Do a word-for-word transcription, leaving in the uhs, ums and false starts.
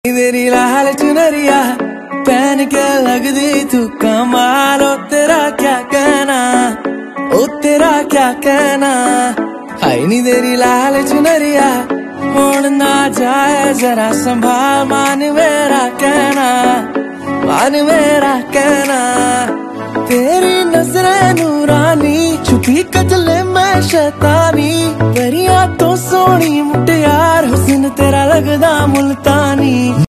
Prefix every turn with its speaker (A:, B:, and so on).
A: तेरी लाल चुनरिया पहन के लगदी तू कमाल, ओ तेरा क्या कहना, ओ तेरा क्या कहना। हाय नी तेरी लाल चुनरिया मोड़ ना जाए जरा संभाल, मान मेरा कहना, मान मेरा कहना। तेरी नजरें नूरानी छुपी कजले में शैतानी, परियां तो सोनी मुटियार हुस्न तेरा लगदा मुल्तानी।